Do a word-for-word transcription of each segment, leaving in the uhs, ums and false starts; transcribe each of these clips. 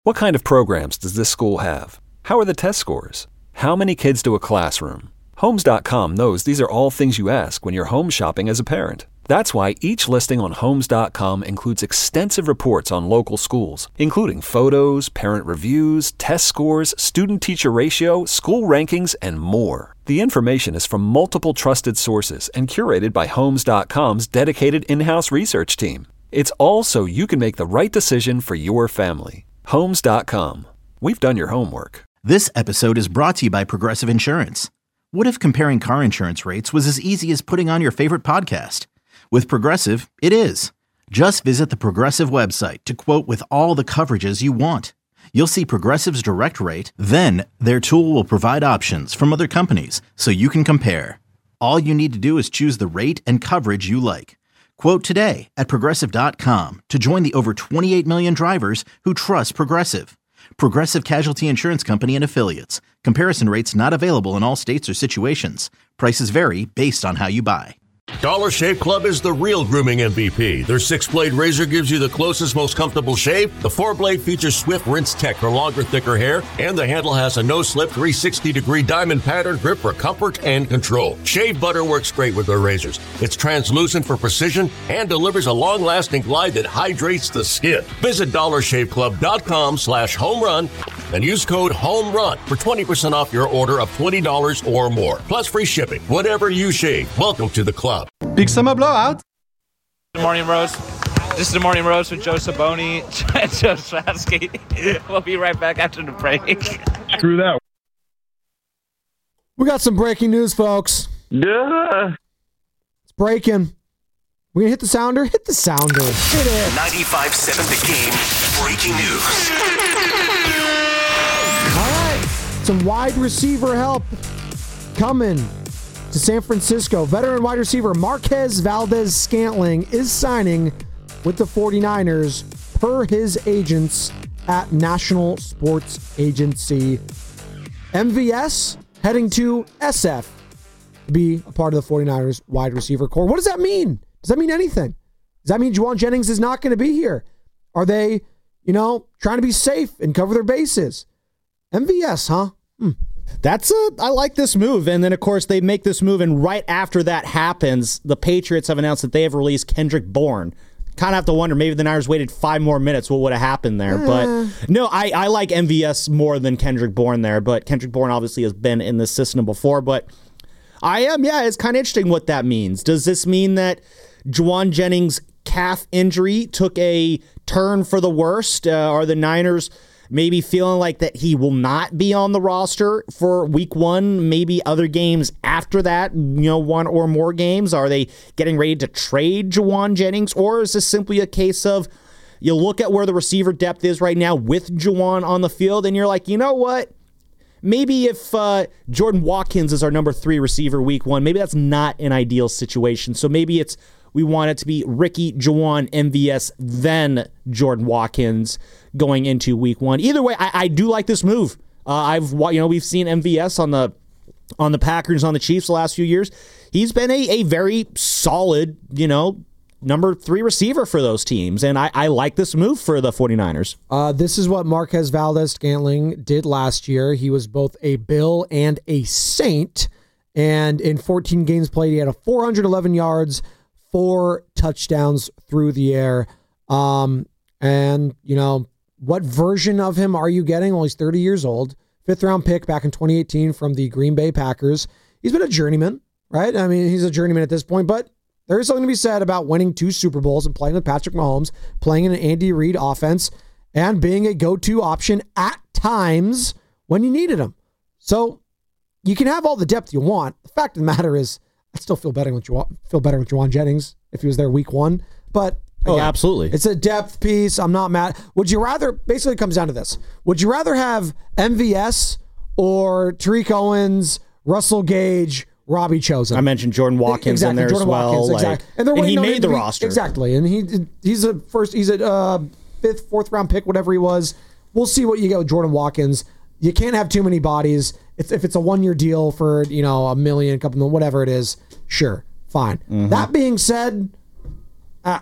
What kind of programs does this school have? How are the test scores? How many kids do a classroom? Homes dot com knows these are all things you ask when you're home shopping as a parent. That's why each listing on Homes dot com includes extensive reports on local schools, including photos, parent reviews, test scores, student-teacher ratio, school rankings, and more. The information is from multiple trusted sources and curated by Homes dot com's dedicated in-house research team. It's all so you can make the right decision for your family. Homes dot com. We've done your homework. This episode is brought to you by Progressive Insurance. What if comparing car insurance rates was as easy as putting on your favorite podcast? With Progressive, it is. Just visit the Progressive website to quote with all the coverages you want. You'll see Progressive's direct rate, then their tool will provide options from other companies so you can compare. All you need to do is choose the rate and coverage you like. Quote today at Progressive dot com to join the over twenty-eight million drivers who trust Progressive. Progressive Casualty Insurance Company and Affiliates. Comparison rates not available in all states or situations. Prices vary based on how you buy. Dollar Shave Club is the real grooming M V P. Their six-blade razor gives you the closest, most comfortable shave. The four-blade features swift rinse tech for longer, thicker hair. And the handle has a no-slip three hundred sixty degree diamond pattern grip for comfort and control. Shave butter works great with their razors. It's translucent for precision and delivers a long-lasting glide that hydrates the skin. Visit dollar shave club dot com slash home run and use code HOMERUN for twenty percent off your order of twenty dollars or more. Plus free shipping. Whatever you shave, welcome to the club. Big summer blowout. The Morning Roast. This is the Morning Roast with Joe Saboni and Joe Strasky. We'll be right back after the break. Screw that. We got some breaking news, folks. Duh. It's breaking. We gonna hit the sounder? Hit the sounder. Hit it. ninety-five point seven The Game. Breaking news. All right. Some wide receiver help coming to San Francisco. Veteran wide receiver Marquez Valdes-Scantling is signing with the 49ers per his agents at National Sports Agency. M V S heading to S F to be a part of the 49ers wide receiver core. What does that mean? Does that mean anything? Does that mean Juwan Jennings is not going to be here? Are they, you know, trying to be safe and cover their bases? M V S, huh? Hmm. That's a, I like this move. And then, of course, they make this move, and right after that happens, the Patriots have announced that they have released Kendrick Bourne. Kind of have to wonder, maybe the Niners waited five more minutes, what would have happened there? Uh. But no, I, I like M V S more than Kendrick Bourne there, but Kendrick Bourne obviously has been in this system before. But I am, yeah, it's kind of interesting what that means. Does this mean that Juwan Jennings' calf injury took a turn for the worst? Uh, are the Niners maybe feeling like that he will not be on the roster for week one, maybe other games after that, you know, one or more games? Are they getting ready to trade Juwan Jennings? Or is this simply a case of you look at where the receiver depth is right now with Juwan on the field and you're like, you know what? Maybe if uh, Jordan Watkins is our number three receiver week one, maybe that's not an ideal situation. So maybe it's we want it to be Ricky, Juwan, M V S, then Jordan Watkins going into week one. Either way, I, I do like this move. Uh, I've you know we've seen M V S on the on the Packers, on the Chiefs the last few years. He's been a, a very solid, you know, number three receiver for those teams, and I, I like this move for the 49ers. Uh, this is what Marquez Valdes-Scantling did last year. He was both a Bill and a Saint, and in fourteen games played, he had a four hundred eleven yards, four touchdowns through the air. Um, and, you know, what version of him are you getting? Well, he's thirty years old. Fifth round pick back in twenty eighteen from the Green Bay Packers. He's been a journeyman, right? I mean, he's a journeyman at this point, but there is something to be said about winning two Super Bowls and playing with Patrick Mahomes, playing in an Andy Reid offense, and being a go-to option at times when you needed him. So you can have all the depth you want. The fact of the matter is, I still feel better with Ju- feel better with Juwan Jennings if he was there week one. But again, oh, absolutely, it's a depth piece. I'm not mad. Would you rather? Basically, it comes down to this: would you rather have M V S or Tariq Owens, Russell Gage, Robbie Chosen? I mentioned Jordan Watkins exactly, in there Jordan as well, Watkins, like, exactly. and, and he made the be, roster exactly. And he he's a first. He's a uh, fifth, fourth round pick, whatever he was. We'll see what you get with Jordan Watkins. You can't have too many bodies. If, if it's a one year deal for you know a million, a couple million, whatever it is, sure. Fine. Mm-hmm. That being said, uh,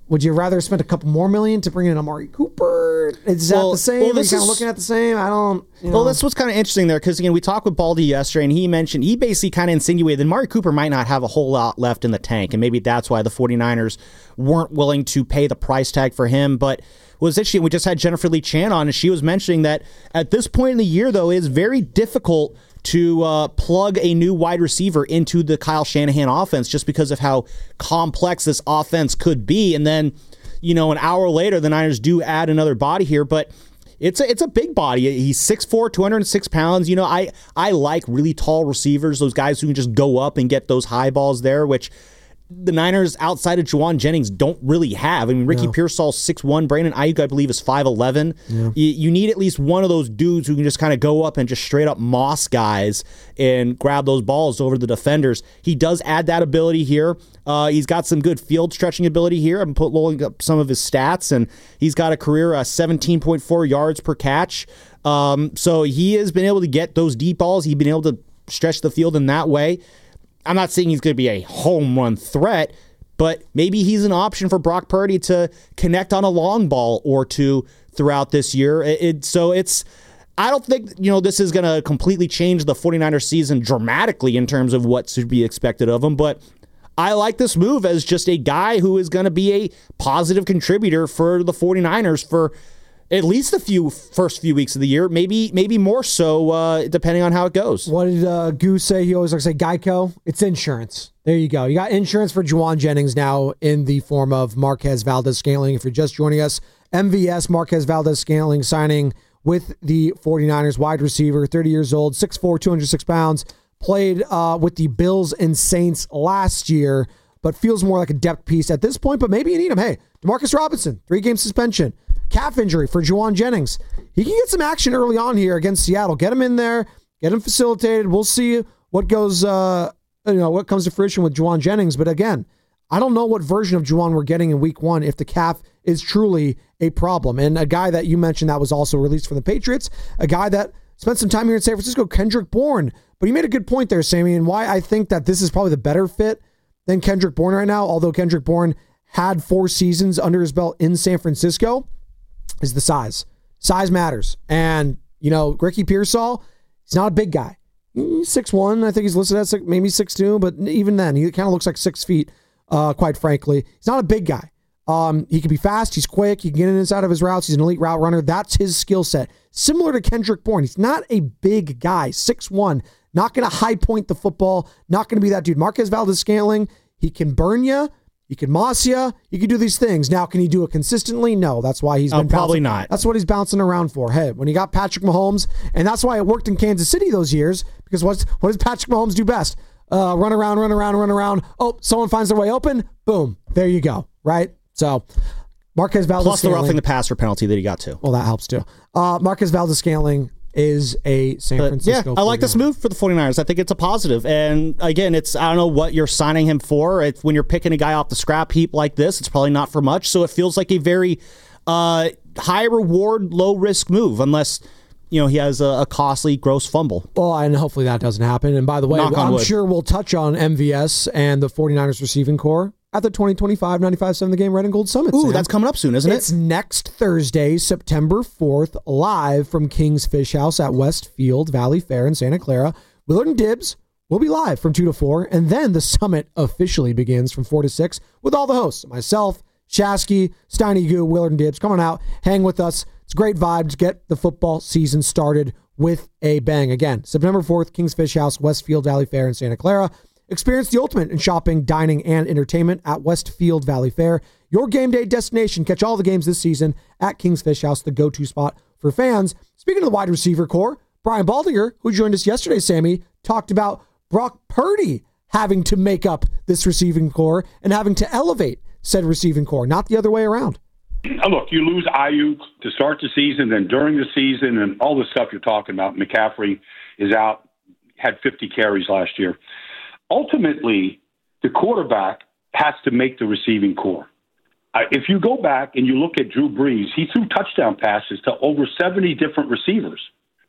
Would you rather spend a couple more million to bring in Amari Cooper? Is that Well- the same? well, Are you this kind of is- looking at the same? I don't. You know. Well, this was kind of interesting there because, again, we talked with Baldy yesterday, and he mentioned, he basically kind of insinuated that Amari Cooper might not have a whole lot left in the tank, and maybe that's why the 49ers weren't willing to pay the price tag for him. But what was interesting, we just had Jennifer Lee Chan on, and she was mentioning that at this point in the year, though, it is very difficult to uh, plug a new wide receiver into the Kyle Shanahan offense just because of how complex this offense could be. And then, you know, an hour later, the Niners do add another body here, but it's a, it's a big body. He's six foot four, two hundred six pounds. You know, I, I like really tall receivers, those guys who can just go up and get those high balls there, which the Niners outside of Juwan Jennings don't really have. I mean, Ricky No. Pearsall's six one. Brandon Ayuk, I believe, is five eleven. You, you need at least one of those dudes who can just kind of go up and just straight up moss guys and grab those balls over the defenders. He does add that ability here. Uh, he's got some good field stretching ability here. I'm put, looking up some of his stats, and he's got a career uh, seventeen point four yards per catch. Um, so he has been able to get those deep balls. He's been able to stretch the field in that way. I'm not saying he's going to be a home run threat, but maybe he's an option for Brock Purdy to connect on a long ball or two throughout this year. It, it, so it's, I don't think, you know, this is going to completely change the 49ers season dramatically in terms of what should be expected of him, but I like this move as just a guy who is going to be a positive contributor for the 49ers for at least the few first few weeks of the year, maybe maybe more so, uh, depending on how it goes. What did uh, Goose say? He always likes to say Geico. It's insurance. There you go. You got insurance for Juwan Jennings now in the form of Marquez Valdes-Scantling. If you're just joining us, M V S Marquez Valdes-Scantling signing with the 49ers, wide receiver, thirty years old, six foot four, two hundred six pounds, played uh, with the Bills and Saints last year, but feels more like a depth piece at this point, but maybe you need him. Hey, Demarcus Robinson, three-game suspension. Calf injury for Juwan Jennings. He can get some action early on here against Seattle. Get him in there, get him facilitated. We'll see what goes, uh, you know, what comes to fruition with Juwan Jennings. But again, I don't know what version of Juwan we're getting in week one if the calf is truly a problem. And a guy that you mentioned that was also released from the Patriots, a guy that spent some time here in San Francisco, Kendrick Bourne. But you made a good point there, Sammy, and why I think that this is probably the better fit than Kendrick Bourne right now, although Kendrick Bourne had four seasons under his belt in San Francisco, is the size. Size matters. And, you know, Ricky Pearsall, he's not a big guy. He's six one. I think he's listed as maybe six two, but even then, he kind of looks like six feet, uh, quite frankly. He's not a big guy. Um, he can be fast. He's quick. He can get in and inside of his routes. He's an elite route runner. That's his skill set. Similar to Kendrick Bourne. He's not a big guy. six one. Not going to high point the football. Not going to be that dude. Marquez Valdes-Scantling, he can burn you. He can moss you. He can do these things. Now, can he do it consistently? No. That's why he's been Oh, probably bouncing- not. That's what he's bouncing around for. Hey, when you got Patrick Mahomes, and that's why it worked in Kansas City those years, because what's, what does Patrick Mahomes do best? Uh, run around, run around, run around. Oh, someone finds their way open. Boom. There you go. Right? So, Marquez Valdes-Scantling. Plus the roughing the passer penalty that he got too. Well, that helps too. Uh, Marquez Valdes-Scantling is a San But Francisco. yeah, I like this move for the 49ers. I think it's a positive. And again, it's I don't know what you're signing him for. It's, when you're picking a guy off the scrap heap like this, it's probably not for much. So it feels like a very uh, high reward, low risk move, unless you know he has a, a costly, gross fumble. Well, and hopefully that doesn't happen. And by the way, Knock on I'm wood. sure we'll touch on M V S and the 49ers receiving core at the twenty twenty-five ninety-five seven The Game Red and Gold Summit. Ooh, Sam. that's coming up soon, isn't It's it? next Thursday, September fourth, live from King's Fish House at Westfield Valley Fair in Santa Clara. Willard and Dibbs will be live from two to four, and then the summit officially begins from four to six with all the hosts, myself, Shasky, Steiny Goo, Willard and Dibbs. Come on out, hang with us. It's great vibes. Get the football season started with a bang. Again, September fourth, King's Fish House, Westfield Valley Fair in Santa Clara. Experience the ultimate in shopping, dining, and entertainment at Westfield Valley Fair. Your game day destination. Catch all the games this season at King's Fish House, the go-to spot for fans. Speaking of the wide receiver core, Brian Baldinger, who joined us yesterday, Sammy, talked about Brock Purdy having to make up this receiving core and having to elevate said receiving core, not the other way around. Oh, look, you lose Ayuk to start the season, then during the season, and all the stuff you're talking about. McCaffrey is out, had fifty carries last year. Ultimately, the quarterback has to make the receiving core. Uh, if you go back and you look at Drew Brees, he threw touchdown passes to over seventy different receivers.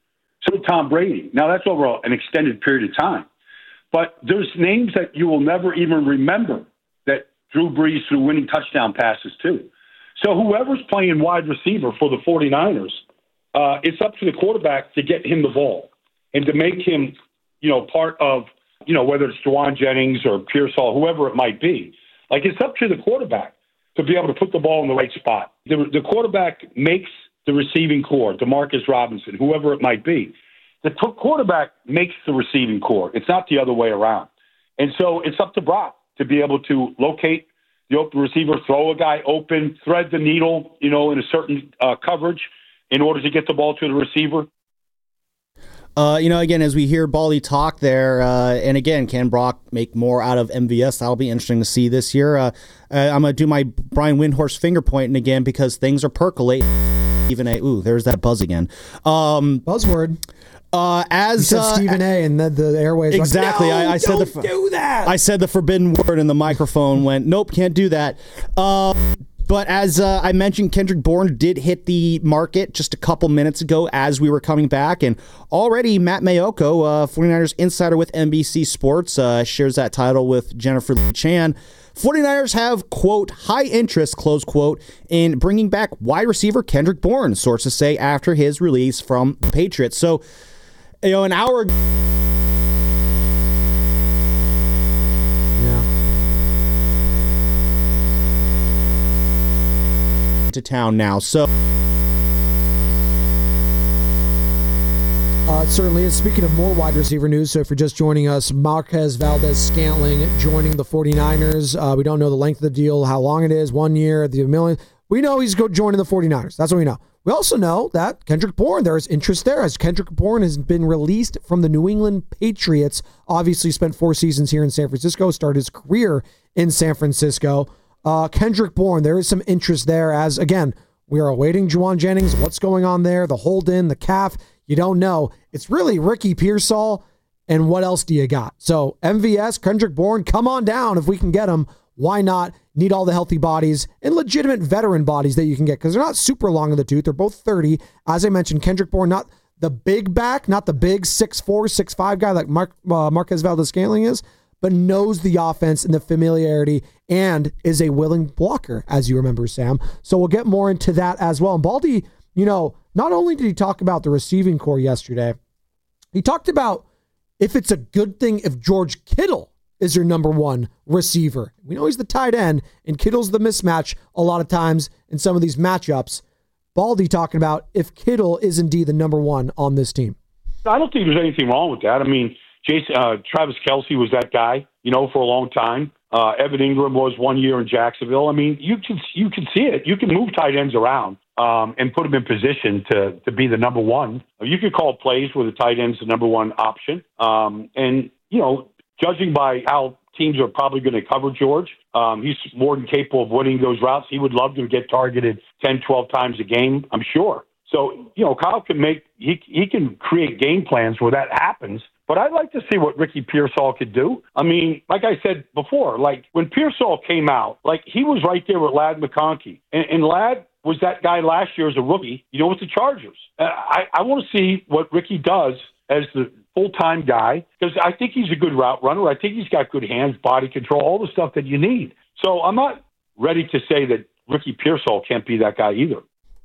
So Tom Brady. Now, that's over an extended period of time. But there's names that you will never even remember that Drew Brees threw winning touchdown passes too. So whoever's playing wide receiver for the 49ers, uh, it's up to the quarterback to get him the ball and to make him, you know, part of, you know, whether it's Jauan Jennings or Pearsall, whoever it might be. Like, it's up to the quarterback to be able to put the ball in the right spot. The, the quarterback makes the receiving core, DeMarcus Robinson, whoever it might be. The t- quarterback makes the receiving core. It's not the other way around. And so it's up to Brock to be able to locate the open receiver, throw a guy open, thread the needle, you know, in a certain uh, coverage in order to get the ball to the receiver. Uh, you know, again, as we hear Baldy talk there, uh, and again, can Brock make more out of M V S? That'll be interesting to see this year. Uh, uh, I'm going to do my Brian Windhorst finger pointing again because things are percolating. Even a, ooh, there's that buzz again. Um, Buzzword. Uh, as you said uh, Stephen A. and then the airways exactly. Like, no, I, I don't said the do that. I said the forbidden word, and the microphone went, "Nope, can't do that." Uh, but as uh, I mentioned, Kendrick Bourne did hit the market just a couple minutes ago as we were coming back, and already Matt Mayoko, uh, 49ers insider with N B C Sports, uh, shares that title with Jennifer Lee Chan. 49ers have, quote, high interest, close quote, in bringing back wide receiver Kendrick Bourne, sources say, after his release from the Patriots. So, you know, an hour ago. Yeah. To town now. So. Uh, it certainly is. Speaking of more wide receiver news, so if you're just joining us, Marquez Valdes-Scantling joining the 49ers. Uh, we don't know the length of the deal, how long it is, one year, the million. We know he's go joining the 49ers. That's what we know. We also know that Kendrick Bourne, there is interest there, as Kendrick Bourne has been released from the New England Patriots. Obviously spent four seasons here in San Francisco, started his career in San Francisco. Uh, Kendrick Bourne, there is some interest there as, again, we are awaiting Jauan Jennings. What's going on there? The hold in, the calf. You don't know. It's really Ricky Pearsall, and what else do you got? So M V S, Kendrick Bourne, come on down if we can get him. Why not? Need all the healthy bodies and legitimate veteran bodies that you can get because they're not super long in the tooth. They're both thirty. As I mentioned, Kendrick Bourne, not the big back, not the big six four, six five guy like Mark, uh, Marquez Valdes-Scantling is, but knows the offense and the familiarity and is a willing blocker, as you remember, Sam. So we'll get more into that as well. And Baldy, you know, not only did he talk about the receiving core yesterday, he talked about if it's a good thing if George Kittle is your number one receiver. We know he's the tight end, and Kittle's the mismatch a lot of times in some of these matchups. Baldy talking about if Kittle is indeed the number one on this team. I don't think there's anything wrong with that. I mean, Jason, uh, Travis Kelce was that guy, you know, for a long time. Uh, Evan Ingram was one year in Jacksonville. I mean, you can you can see it. You can move tight ends around um, and put them in position to to be the number one. You could call plays where the tight end's the number one option. Um, and, you know, judging by how teams are probably going to cover George, um, he's more than capable of winning those routes. He would love to get targeted ten, twelve times a game, I'm sure. So, you know, Kyle can make he he can create game plans where that happens. But I'd like to see what Ricky Pearsall could do. I mean, like I said before, like when Pearsall came out, like he was right there with Ladd McConkey. And, and Ladd was that guy last year as a rookie, you know, with the Chargers. Uh, I, I want to see what Ricky does as the full-time guy because I think he's a good route runner. I think he's got good hands, body control, all the stuff that you need. So I'm not ready to say that Ricky Pearsall can't be that guy either.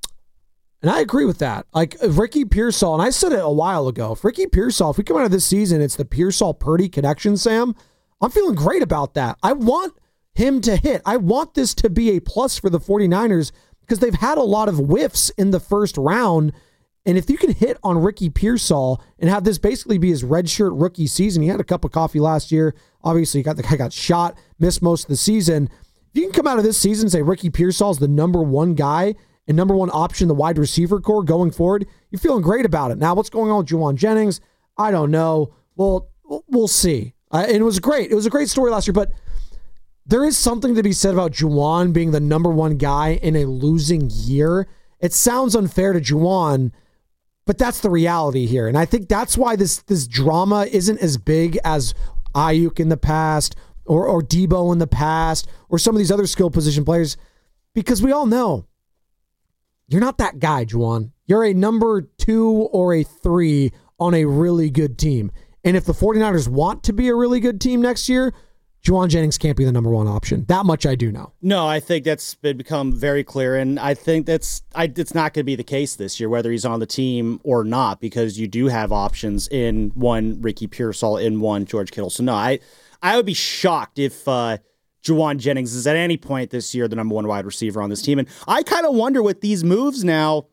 And I agree with that. Like Ricky Pearsall, and I said it a while ago, if Ricky Pearsall, if we come out of this season, it's the Pearsall-Purdy connection, Sam, I'm feeling great about that. I want him to hit. I want this to be a plus for the 49ers because they've had a lot of whiffs in the first round. And if you can hit on Ricky Pearsall and have this basically be his redshirt rookie season, he had a cup of coffee last year. Obviously, he got the guy got shot, missed most of the season. If you can come out of this season and say Ricky Pearsall is the number one guy and number one option, the wide receiver core going forward, you're feeling great about it. Now, what's going on with Jauan Jennings? I don't know. Well, we'll see. Uh, and it was great. It was a great story last year, but there is something to be said about Jauan being the number one guy in a losing year. It sounds unfair to Jauan, but that's the reality here. And I think that's why this this drama isn't as big as Ayuk in the past or, or Debo in the past or some of these other skill position players, because we all know you're not that guy, Jauan. You're a number two or a three on a really good team. And if the 49ers want to be a really good team next year, Juwan Jennings can't be the number one option. That much I do know. No, I think that's been become very clear, and I think that's I, it's not going to be the case this year, whether he's on the team or not, because you do have options in one Ricky Pearsall, in one George Kittle. So no, I I would be shocked if uh, Juwan Jennings is at any point this year the number one wide receiver on this team. And I kind of wonder with these moves now,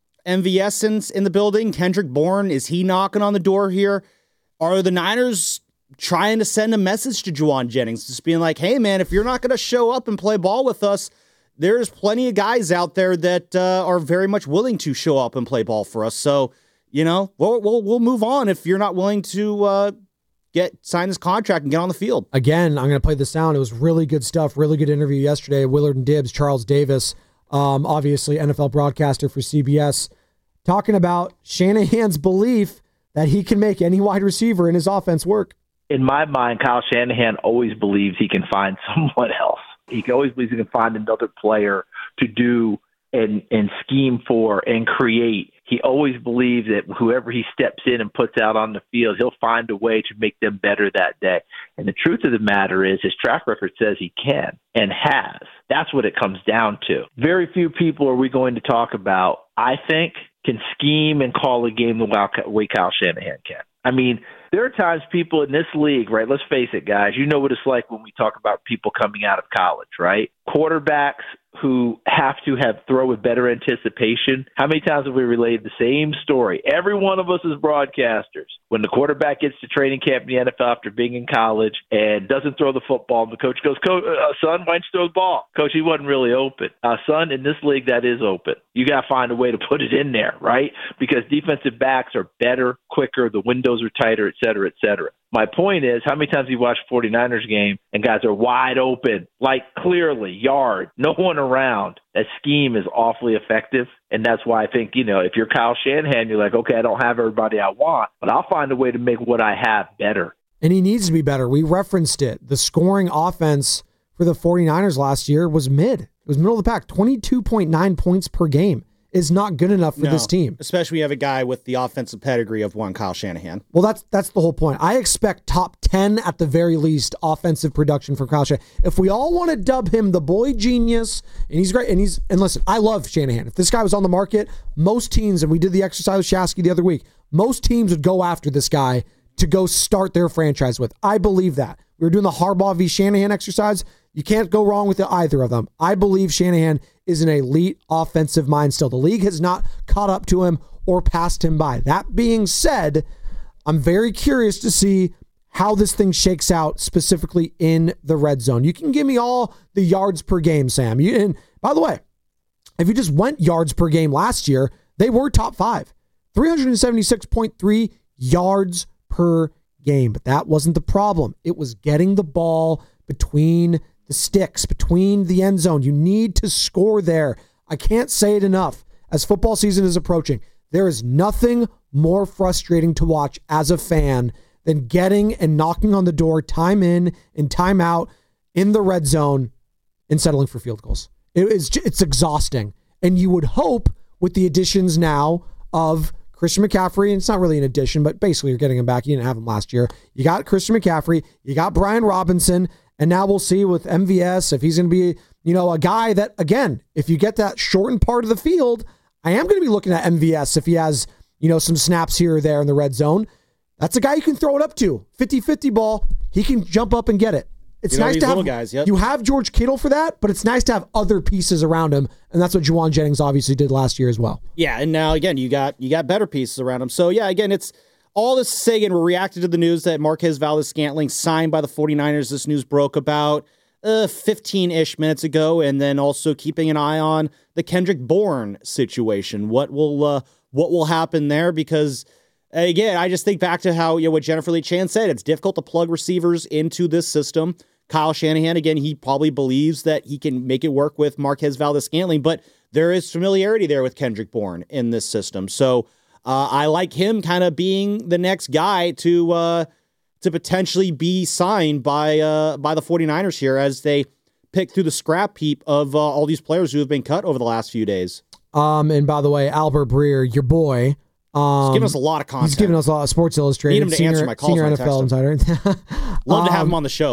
M V S in, in the building, Kendrick Bourne, is he knocking on the door here? Are the Niners trying to send a message to Juwan Jennings, just being like, hey, man, if you're not going to show up and play ball with us, there's plenty of guys out there that uh, are very much willing to show up and play ball for us. So, you know, we'll we'll, we'll move on if you're not willing to uh, get sign this contract and get on the field. Again, I'm going to play the sound. It was really good stuff. Really good interview yesterday. Willard and Dibs, Charles Davis, um, obviously N F L broadcaster for C B S, talking about Shanahan's belief that he can make any wide receiver in his offense work. In my mind, Kyle Shanahan always believes he can find someone else. He always believes he can find another player to do and, and scheme for and create. He always believes that whoever he steps in and puts out on the field, he'll find a way to make them better that day. And the truth of the matter is his track record says he can and has. That's what it comes down to. Very few people are we going to talk about, I think, can scheme and call a game the way Kyle Shanahan can. I mean, there are times people in this league, right? Let's face it, guys. You know what it's like when we talk about people coming out of college, right? Quarterbacks who have to have throw with better anticipation. How many times have we relayed the same story? Every one of us as broadcasters, when the quarterback gets to training camp in the N F L after being in college and doesn't throw the football, and the coach goes, "Coach, uh, son, why don't you throw the ball?" Coach, he wasn't really open. Uh, son, in this league, that is open. You got to find a way to put it in there, right? Because defensive backs are better, quicker, the windows are tighter, et cetera, et cetera. My point is, how many times have you watched a 49ers game and guys are wide open, like clearly, yard, no one around? That scheme is awfully effective, and that's why I think, you know, if you're Kyle Shanahan, you're like, okay, I don't have everybody I want, but I'll find a way to make what I have better. And he needs to be better. We referenced it. The scoring offense for the 49ers last year was mid. It was middle of the pack, twenty-two point nine points per game. Is not good enough for no, this team. Especially when you have a guy with the offensive pedigree of one Kyle Shanahan. Well, that's that's the whole point. I expect top ten at the very least offensive production from Kyle Shanahan. If we all want to dub him the boy genius, and he's great, and he's and listen, I love Shanahan. If this guy was on the market, most teams, and we did the exercise with Shasky the other week, most teams would go after this guy to go start their franchise with. I believe that. We were doing the Harbaugh v. Shanahan exercise. You can't go wrong with either of them. I believe Shanahan is an elite offensive mind still. The league has not caught up to him or passed him by. That being said, I'm very curious to see how this thing shakes out specifically in the red zone. You can give me all the yards per game, Sam. You, and by the way, if you just went yards per game last year, they were top five. three seventy-six point three yards per game. But that wasn't the problem. It was getting the ball between the sticks, between the end zone. You need to score there. I can't say it enough. As football season is approaching, there is nothing more frustrating to watch as a fan than getting and knocking on the door time in and time out in the red zone and settling for field goals. It is, it's exhausting. And you would hope with the additions now of Christian McCaffrey, and it's not really an addition, but basically you're getting him back. You didn't have him last year. You got Christian McCaffrey. You got Brian Robinson. And now we'll see with M V S if he's going to be, you know, a guy that, again, if you get that shortened part of the field, I am going to be looking at M V S if he has, you know, some snaps here or there in the red zone. That's a guy you can throw it up to. fifty-fifty ball. He can jump up and get it. It's you know, nice to have guys, yep. You have George Kittle for that, but it's nice to have other pieces around him, and that's what Juwan Jennings obviously did last year as well. Yeah, and now again you got you got better pieces around him. So yeah, again, it's all this to say again, we're reacting to the news that Marquez Valdes-Scantling signed by the 49ers. This news broke about uh, fifteen-ish minutes ago, and then also keeping an eye on the Kendrick Bourne situation. What will uh, what will happen there? Because again, I just think back to how, you know, what Jennifer Lee Chan said. It's difficult to plug receivers into this system. Kyle Shanahan, again, he probably believes that he can make it work with Marquez Valdes-Scantling, but there is familiarity there with Kendrick Bourne in this system. So uh, I like him kind of being the next guy to uh, to potentially be signed by uh, by the 49ers here as they pick through the scrap heap of uh, all these players who have been cut over the last few days. Um, and by the way, Albert Breer, your boy, Um, he's giving us a lot of content. He's giving us a lot of Sports Illustrated. Need him to senior, answer my calls senior when I N F L text him. insider. Love um, to have him on the show, but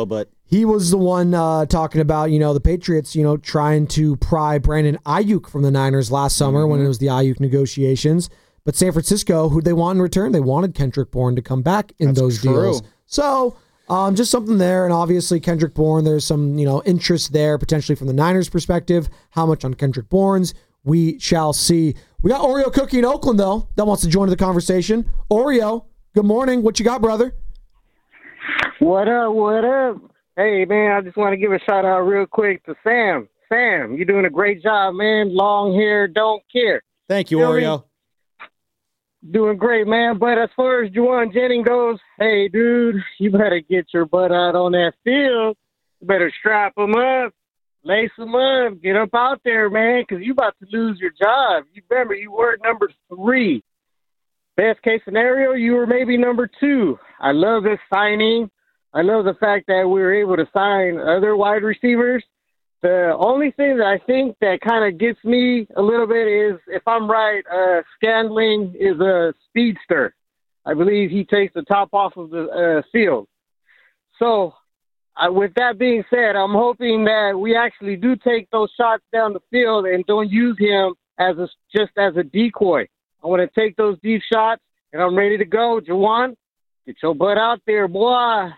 he was the one uh, talking about, you know, the Patriots, you know, trying to pry Brandon Ayuk from the Niners last summer mm-hmm. when it was the Ayuk negotiations. But San Francisco, who they want in return, they wanted Kendrick Bourne to come back in That's those true. deals. So um, just something there. And obviously Kendrick Bourne, there's some, you know, interest there potentially from the Niners perspective. How much on Kendrick Bourne's? We shall see. We got Oreo Cookie in Oakland, though, that wants to join the conversation. Oreo, good morning. What you got, brother? What up, what up? Hey, man, I just want to give a shout out real quick to Sam. Sam, you're doing a great job, man. Long hair, don't care. Thank you, Feel Oreo. Me? Doing great, man. But as far as Jauan Jennings goes, hey, dude, you better get your butt out on that field. You better strap him up, lace him up, get up out there, man, because you about to lose your job. You remember, you were number three. Best case scenario, you were maybe number two. I love this signing. I love the fact that we were able to sign other wide receivers. The only thing that I think that kind of gets me a little bit is, if I'm right, uh, Scantling is a speedster. I believe he takes the top off of the uh, field. So uh, with that being said, I'm hoping that we actually do take those shots down the field and don't use him as a, just as a decoy. I want to take those deep shots, and I'm ready to go. Jauan, get your butt out there, boy.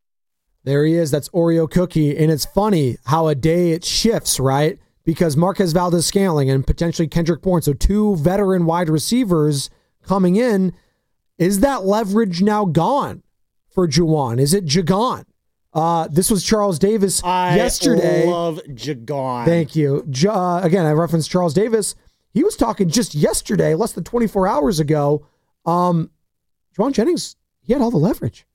There he is. That's Oreo Cookie. And it's funny how a day it shifts, right? Because Marquez Valdes-Scantling and potentially Kendrick Bourne, so two veteran wide receivers coming in. Is that leverage now gone for Jauan? Is it Jagon? Uh, this was Charles Davis I yesterday. I love Jagon. Thank you. J- uh, again, I referenced Charles Davis. He was talking just yesterday, less than twenty-four hours ago. Um, Jauan Jennings, he had all the leverage.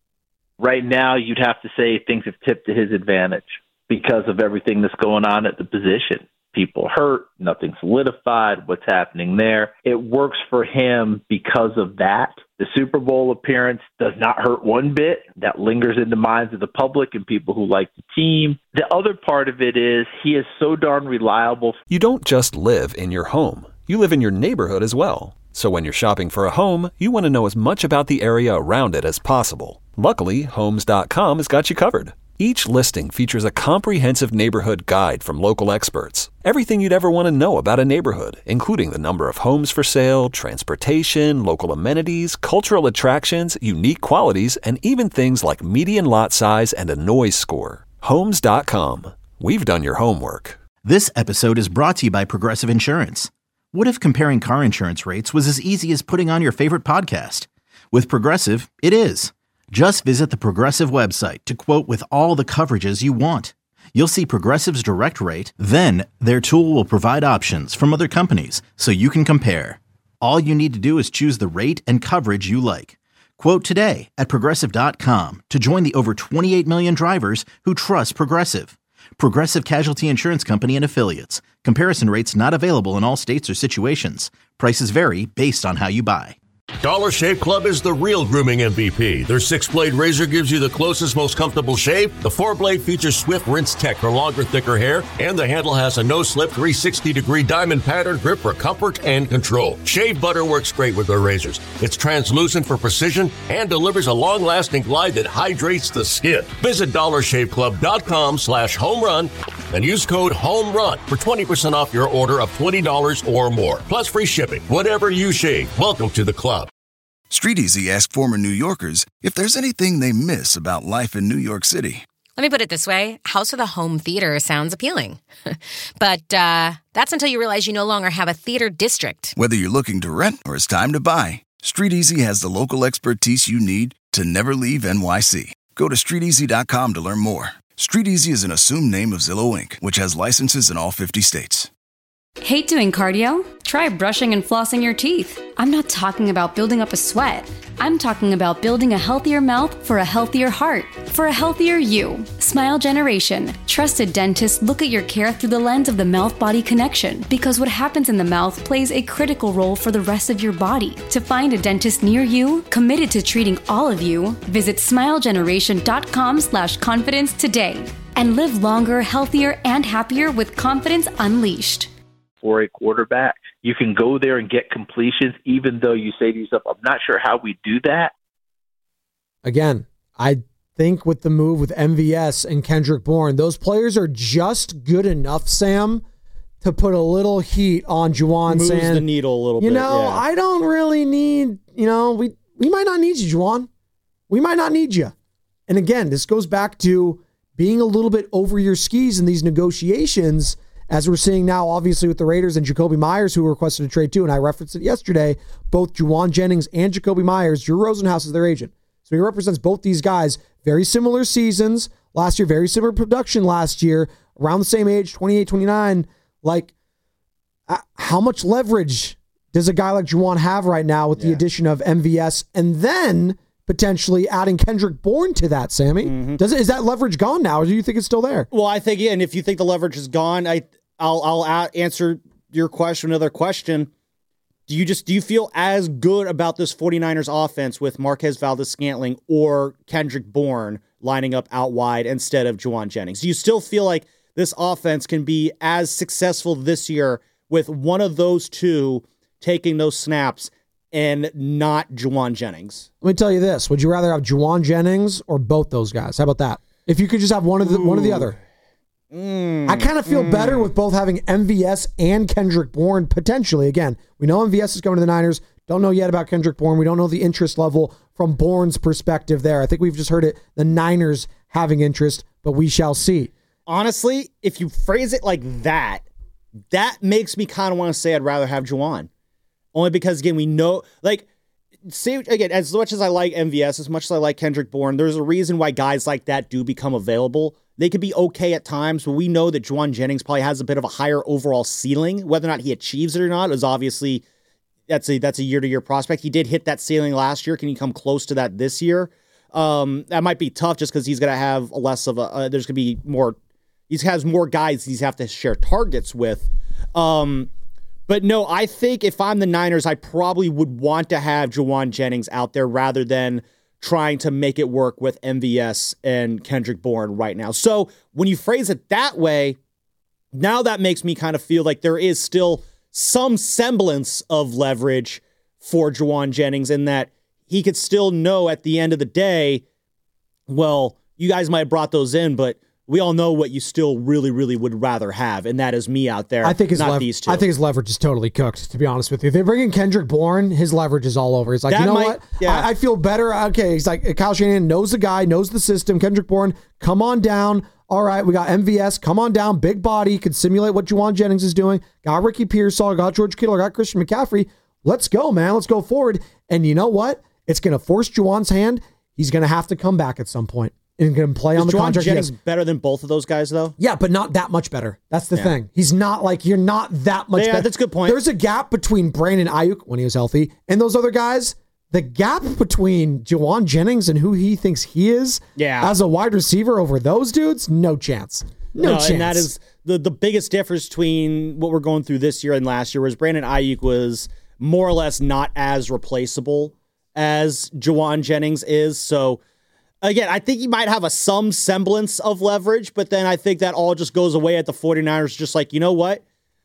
Right now, you'd have to say things have tipped to his advantage because of everything that's going on at the position. People hurt, nothing solidified, what's happening there. It works for him because of that. The Super Bowl appearance does not hurt one bit. That lingers in the minds of the public and people who like the team. The other part of it is he is so darn reliable. You don't just live in your home. You live in your neighborhood as well. So when you're shopping for a home, you want to know as much about the area around it as possible. Luckily, Homes dot com has got you covered. Each listing features a comprehensive neighborhood guide from local experts. Everything you'd ever want to know about a neighborhood, including the number of homes for sale, transportation, local amenities, cultural attractions, unique qualities, and even things like median lot size and a noise score. Homes dot com. We've done your homework. This episode is brought to you by Progressive Insurance. What if comparing car insurance rates was as easy as putting on your favorite podcast? With Progressive, it is. Just visit the Progressive website to quote with all the coverages you want. You'll see Progressive's direct rate, then their tool will provide options from other companies so you can compare. All you need to do is choose the rate and coverage you like. Quote today at Progressive dot com to join the over twenty-eight million drivers who trust Progressive. Progressive Casualty Insurance Company and Affiliates. Comparison rates not available in all states or situations. Prices vary based on how you buy. Dollar Shave Club is the real grooming M V P. Their six-blade razor gives you the closest, most comfortable shave. The four-blade features Swift Rinse Tech for longer, thicker hair. And the handle has a no-slip three hundred sixty degree diamond pattern grip for comfort and control. Shave butter works great with their razors. It's translucent for precision and delivers a long-lasting glide that hydrates the skin. Visit dollar shave club dot com slash home run and use code HOMERUN for twenty percent off your order of twenty dollars or more. Plus free shipping. Whatever you shave, welcome to the club. Street Easy asked former New Yorkers if there's anything they miss about life in New York City. Let me put it this way. House with a home theater sounds appealing. But uh, that's until you realize you no longer have a theater district. Whether you're looking to rent or it's time to buy, Street Easy has the local expertise you need to never leave N Y C. Go to street easy dot com to learn more. Street Easy is an assumed name of Zillow Incorporated, which has licenses in all fifty states. Hate doing cardio? Try brushing and flossing your teeth. I'm not talking about building up a sweat. I'm talking about building a healthier mouth for a healthier heart, for a healthier you. Smile Generation. Trusted dentists look at your care through the lens of the mouth-body connection, because what happens in the mouth plays a critical role for the rest of your body. To find a dentist near you, committed to treating all of you, visit smile generation dot com slash confidence today. And live longer, healthier, and happier with confidence unleashed. For a quarterback, you can go there and get completions, even though you say to yourself, I'm not sure how we do that. Again, I think with the move with M V S and Kendrick Bourne, those players are just good enough, Sam, to put a little heat on Juwan. Moves saying, the needle a little you bit. You know, yeah. I don't really need, you know, we, we might not need you, Juwan. We might not need you. And again, this goes back to being a little bit over your skis in these negotiations, as we're seeing now, obviously, with the Raiders and Jacoby Myers, who requested a trade too, and I referenced it yesterday, both Juwan Jennings and Jacoby Myers, Drew Rosenhaus is their agent. So he represents both these guys. Very similar seasons last year, very similar production last year, around the same age, twenty-eight, twenty-nine. Like, uh, how much leverage does a guy like Juwan have right now with yeah. the addition of M V S and then potentially adding Kendrick Bourne to that, Sammy? Mm-hmm. Does it, is that leverage gone now, or do you think it's still there? Well, I think, yeah, and if you think the leverage is gone, I, I'll, I'll a- answer your question, another question. Do you just do you feel as good about this 49ers offense with Marquez Valdes-Scantling or Kendrick Bourne lining up out wide instead of Juwan Jennings? Do you still feel like this offense can be as successful this year with one of those two taking those snaps and not Juwan Jennings? Let me tell you this. Would you rather have Juwan Jennings or both those guys? How about that? If you could just have one of the Ooh. one or the other. Mm, I kind of feel mm. better with both having M V S and Kendrick Bourne potentially. Again, we know M V S is coming to the Niners. Don't know yet about Kendrick Bourne. We don't know the interest level from Bourne's perspective there. I think we've just heard it, the Niners having interest, but we shall see. Honestly, if you phrase it like that, that makes me kind of want to say I'd rather have Juwan. Only because, again, we know, like, say, again, as much as I like M V S, as much as I like Kendrick Bourne, there's a reason why guys like that do become available. They could be okay at times, but we know that Juwan Jennings probably has a bit of a higher overall ceiling. Whether or not he achieves it or not is obviously, that's a that's a year-to-year prospect. He did hit that ceiling last year. Can he come close to that this year? Um, that might be tough just because he's going to have less of a, uh, there's going to be more, he has more guys he's have to share targets with. Um, but no, I think if I'm the Niners, I probably would want to have Juwan Jennings out there rather than trying to make it work with M V S and Kendrick Bourne right now. So when you phrase it that way, now that makes me kind of feel like there is still some semblance of leverage for Juwan Jennings in that he could still know at the end of the day, well, you guys might have brought those in, but we all know what you still really, really would rather have, and that is me out there, I think his not lev- these two. I think his leverage is totally cooked, to be honest with you. If they bring in Kendrick Bourne, his leverage is all over. He's like, that you know might, what? Yeah. I, I feel better. Okay, he's like, Kyle Shanahan knows the guy, knows the system. Kendrick Bourne, come on down. All right, we got M V S. Come on down. Big body. Can simulate what Juwan Jennings is doing. Got Ricky Pearsall. Got George Kittle. Got Christian McCaffrey. Let's go, man. Let's go forward. And you know what? It's going to force Juwan's hand. He's going to have to come back at some point and going to play is on the Juwan contract. Jennings better than both of those guys, though? Yeah, but not that much better. That's the yeah. thing. He's not like, you're not that much yeah, better. That's a good point. There's a gap between Brandon Ayuk when he was healthy and those other guys. The gap between Juwan Jennings and who he thinks he is yeah. as a wide receiver over those dudes, no chance. No, no chance. And that is the, the biggest difference between what we're going through this year and last year was Brandon Ayuk was more or less not as replaceable as Juwan Jennings is. So, again, I think he might have a some semblance of leverage, but then I think that all just goes away at the 49ers, just like, you know what?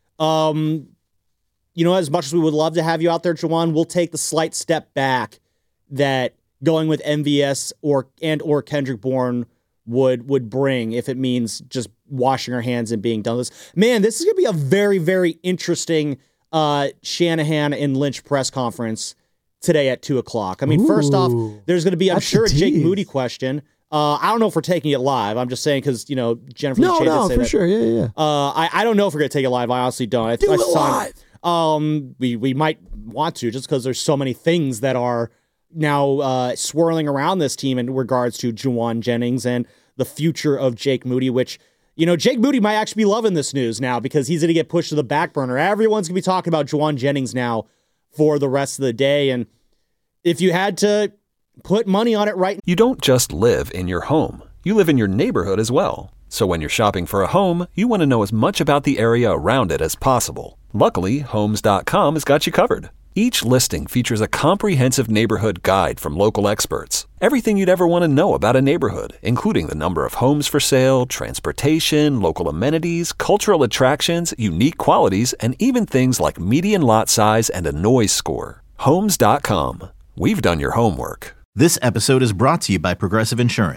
Um, you know, as much as we would love to have you out there, Juwan, we'll take the slight step back that going with M V S or and or Kendrick Bourne would would bring if it means just washing our hands and being done with this. Man, this is going to be a very, very interesting uh, Shanahan and Lynch press conference today at two o'clock. I mean, Ooh, first off, there's going to be, I'm sure, a Jake Moody question. Uh, I don't know if we're taking it live. I'm just saying because, you know, Jennifer no, Lee no, did say for that. sure. Yeah, yeah. Uh, I, I don't know if we're going to take it live. I honestly don't. I, Do I it saw, live. Um, we, we might want to just because there's so many things that are now uh, swirling around this team in regards to Juwan Jennings and the future of Jake Moody, which, you know, Jake Moody might actually be loving this news now because he's going to get pushed to the back burner. Everyone's going to be talking about Juwan Jennings now for the rest of the day. And if you had to put money on it right now. You don't just live in your home. You live in your neighborhood as well. So when you're shopping for a home, you want to know as much about the area around it as possible. Luckily, Homes dot com has got you covered. Each listing features a comprehensive neighborhood guide from local experts. Everything you'd ever want to know about a neighborhood, including the number of homes for sale, transportation, local amenities, cultural attractions, unique qualities, and even things like median lot size and a noise score. Homes dot com. We've done your homework. This episode is brought to you by Progressive Insurance.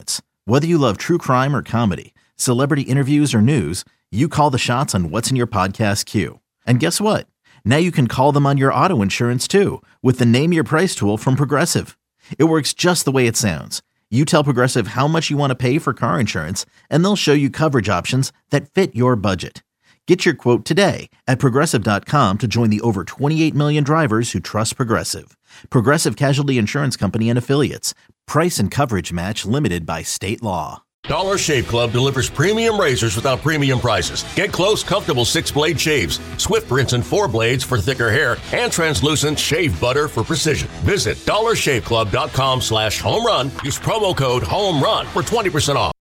Whether you love true crime or comedy, celebrity interviews or news, you call the shots on what's in your podcast queue. And guess what? Now you can call them on your auto insurance too with the Name Your Price tool from Progressive. It works just the way it sounds. You tell Progressive how much you want to pay for car insurance, and they'll show you coverage options that fit your budget. Get your quote today at Progressive dot com to join the over twenty-eight million drivers who trust Progressive. Progressive Casualty Insurance Company and Affiliates. Price and coverage match limited by state law. Dollar Shave Club delivers premium razors without premium prices. Get close, comfortable six-blade shaves, swift rinse and four blades for thicker hair, and translucent shave butter for precision. Visit dollar shave club dot com slash home run. Use promo code HOMERUN for twenty percent off.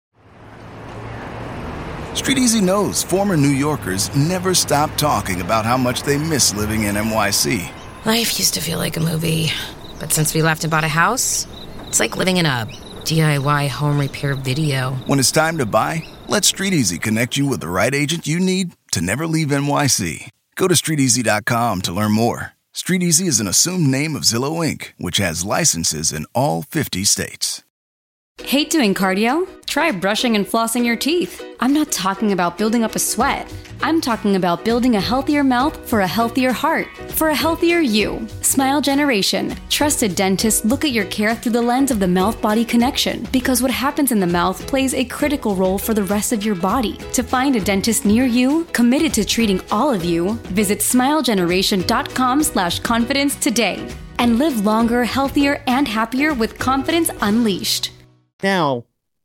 Street Easy knows former New Yorkers never stop talking about how much they miss living in N Y C. Life used to feel like a movie, but since we left and bought a house, it's like living in a D I Y home repair video. When it's time to buy, let Street Easy connect you with the right agent you need to never leave N Y C. Go to street easy dot com to learn more. Street Easy is an assumed name of Zillow Incorporated, which has licenses in all fifty states. Hate doing cardio? Try brushing and flossing your teeth. I'm not talking about building up a sweat. I'm talking about building a healthier mouth for a healthier heart, for a healthier you. Smile Generation. Trusted dentists look at your care through the lens of the mouth-body connection, because what happens in the mouth plays a critical role for the rest of your body. To find a dentist near you, committed to treating all of you, visit smile generation dot com slash confidence today. And live longer, healthier, and happier with confidence unleashed. Now,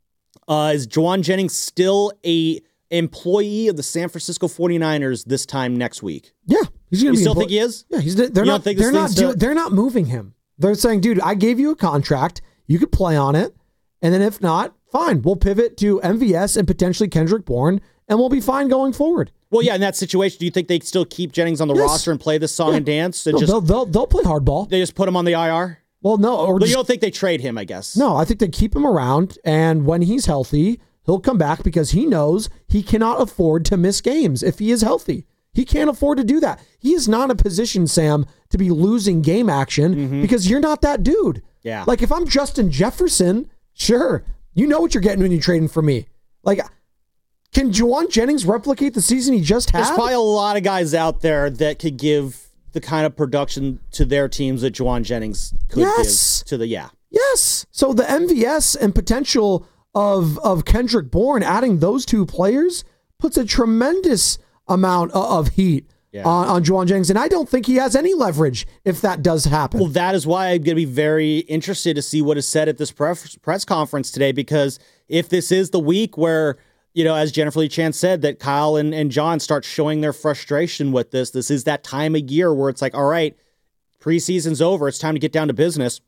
uh, is Jauan Jennings still a employee of the San Francisco forty-niners this time next week? Yeah, he's gonna you be. still empl- think he is? Yeah, he's. They're you not. Think they're not. still- Do, they're not moving him. They're saying, dude, I gave you a contract. You could play on it, and then if not, fine. We'll pivot to M V S and potentially Kendrick Bourne, and we'll be fine going forward. Well, yeah. In that situation, do you think they still keep Jennings on the Yes. roster and play this song Yeah. and dance? And No, just they'll, they'll they'll play hardball. They just put him on the I R. Well, no, or But just, you don't think they trade him? I guess. no. I think they keep him around, and when he's healthy, he'll come back because he knows he cannot afford to miss games if he is healthy. He can't afford to do that. He is not in a position, Sam, to be losing game action Mm-hmm. because you're not that dude. Yeah. Like if I'm Justin Jefferson, sure, you know what you're getting when you're trading for me. Like, can Jauan Jennings replicate the season he just had? There's probably a lot of guys out there that could give the kind of production to their teams that Jauan Jennings could Yes. give to the yeah. Yes. So the M V S and potential of of Kendrick Bourne, adding those two players puts a tremendous amount of, of heat Yeah. on, on Jauan Jennings. And I don't think he has any leverage if that does happen. Well, that is why I'm going to be very interested to see what is said at this press, press conference today, because if this is the week where, you know, as Jennifer Lee Chan said, that Kyle and, and John start showing their frustration with this, this is that time of year where it's like, all right, preseason's over. It's time to get down to business.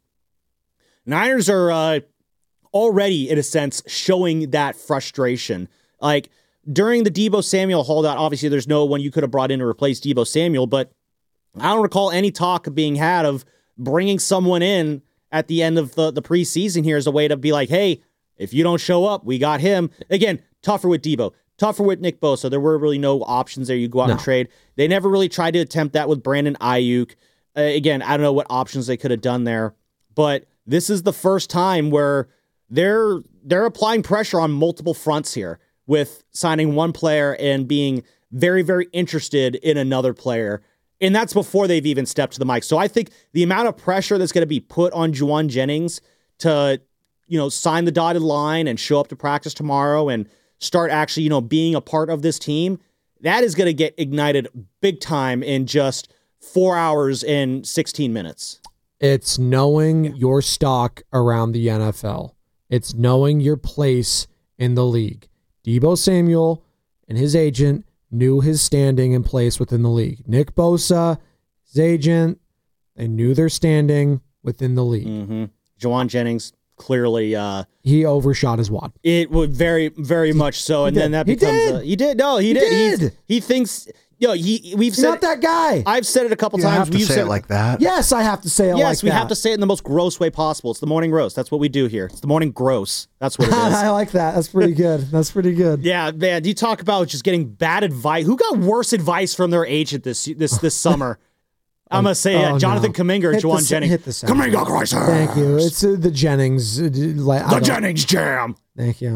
Niners are uh, already, in a sense, showing that frustration. Like, during the Deebo Samuel holdout, obviously there's no one you could have brought in to replace Deebo Samuel, but I don't recall any talk being had of bringing someone in at the end of the, the preseason here as a way to be like, hey, if you don't show up, we got him. Again, tougher with Deebo, tougher with Nick Bosa. There were really no options there. You go out No. and trade. They never really tried to attempt that with Brandon Ayuk. Uh, again, I don't know what options they could have done there, but this is the first time where they're they're applying pressure on multiple fronts here with signing one player and being very, very interested in another player. And that's before they've even stepped to the mic. So I think the amount of pressure that's going to be put on Jauan Jennings to, you know, sign the dotted line and show up to practice tomorrow and start actually, you know, being a part of this team, that is going to get ignited big time in just four hours and sixteen minutes. It's knowing your stock around the N F L. It's knowing your place in the league. Deebo Samuel and his agent knew his standing and place within the league. Nick Bosa, his agent, they knew their standing within the league. Mm-hmm. Jauan Jennings, clearly... Uh, he overshot his wad. It would very, very much so. And did. then that He becomes... did. A, he did. No, he, He did. did. He's, he thinks... Yo, he, we've He's said not that guy. I've said it a couple You times. have to We've say said it like that. Yes, I have to say it Yes, like that. we have to say it in the most gross way possible. It's the morning roast. That's what we do here. It's the morning gross. That's what it is. I like that. That's pretty good. That's pretty good. Yeah, man. You talk about just getting bad advice. Who got worse advice from their agent this this this summer? I'm going to say uh, oh, Jonathan no. Kuminga or Hit Juwan the, Jennings. Hit the sound. Kuminga crisis. Thank you. It's uh, the Jennings. Uh, like, the Jennings jam. Thank you.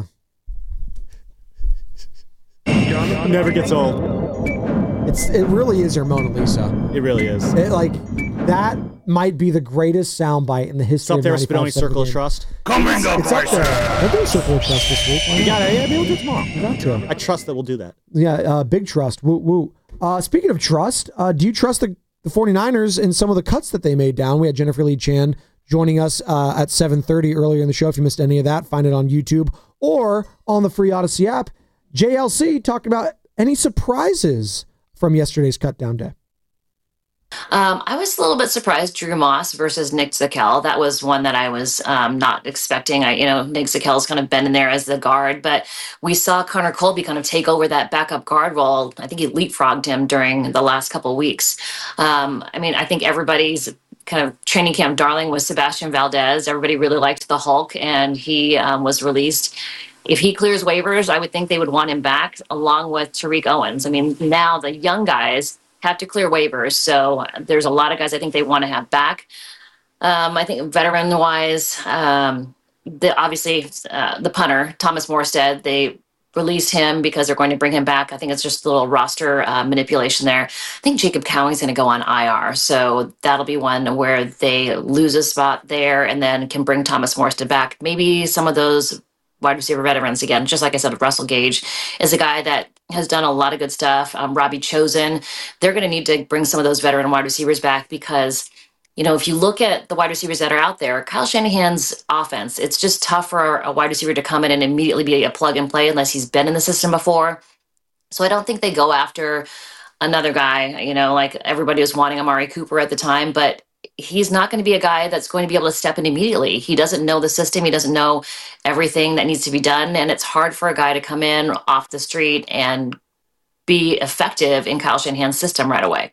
Never gets old. It's It really is your Mona Lisa. It really is. It, like, that might be the greatest soundbite in the history it's up there of with Spinoni Circle of Trust. Kuminga it's crisis. Up there. We'll do a Circle of Trust this week. You got it. Yeah, maybe we'll do it tomorrow. We got to. I trust that we'll do that. Yeah, uh, big trust. Woo, woo. Uh, speaking of trust, uh, do you trust the, the 49ers in some of the cuts that they made down? We had Jennifer Lee Chan joining us uh, at seven thirty earlier in the show. If you missed any of that, find it on YouTube or on the free Odyssey app. J L C talked about any surprises from yesterday's cut down day. Um, I was a little bit surprised. Drew Moss versus Nick Zakelj. That was one that I was um, not expecting. I, you know, Nick Zakel's kind of been in there as the guard, but we saw Connor Colby kind of take over that backup guard role. I think he leapfrogged him during the last couple of weeks. Um, I mean, I think everybody's kind of training camp darling was Sebastian Valdez. Everybody really liked the Hulk, and he um, was released. If he clears waivers, I would think they would want him back along with Tariq Owens. I mean, now the young guys have to clear waivers. So there's a lot of guys I think they want to have back. Um, I think veteran-wise, um, the, obviously uh, the punter, Thomas Morstead, they released him because they're going to bring him back. I think it's just a little roster uh, manipulation there. I think Jacob Cowing's going to go on I R. So that'll be one where they lose a spot there and then can bring Thomas Morstead back. Maybe some of those wide receiver veterans again, just like I said, Russell Gage is a guy that has done a lot of good stuff. Um, Robbie Chosen, they're going to need to bring some of those veteran wide receivers back because, you know, if you look at the wide receivers that are out there, Kyle Shanahan's offense, it's just tough for a wide receiver to come in and immediately be a plug and play unless he's been in the system before. So I don't think they go after another guy, you know, like everybody was wanting Amari Cooper at the time, but he's not going to be a guy that's going to be able to step in immediately. He doesn't know the system. He doesn't know everything that needs to be done. And it's hard for a guy to come in off the street and be effective in Kyle Shanahan's system right away.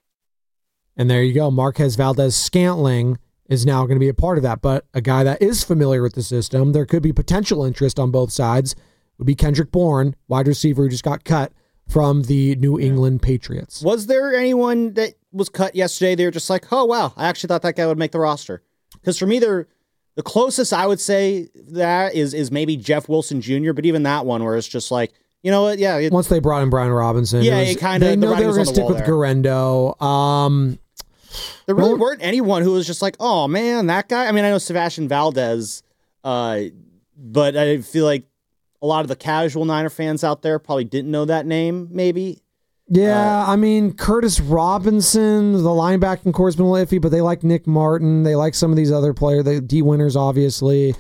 And there you go. Marquez Valdez-Scantling is now going to be a part of that. But a guy that is familiar with the system, there could be potential interest on both sides, would be Kendrick Bourne, wide receiver who just got cut from the New England Patriots. Was there anyone that was cut yesterday? They were just like, oh, wow, I actually thought that guy would make the roster. Because for me, they're, the closest I would say that is is maybe Jeff Wilson Junior, but even that one where it's just like, you know what, yeah. It, Once they brought in Brian Robinson. Yeah, it, it kind of, they know the they were going to to stick with there. Garendo. Um, there really well, weren't anyone who was just like, oh, man, that guy. I mean, I know Sebastian Valdez, uh, but I feel like a lot of the casual Niner fans out there probably didn't know that name, maybe. Yeah, uh, I mean, Curtis Robinson, the linebacking core's been a little iffy, but they like Nick Martin. They like some of these other players. The D Winners, obviously.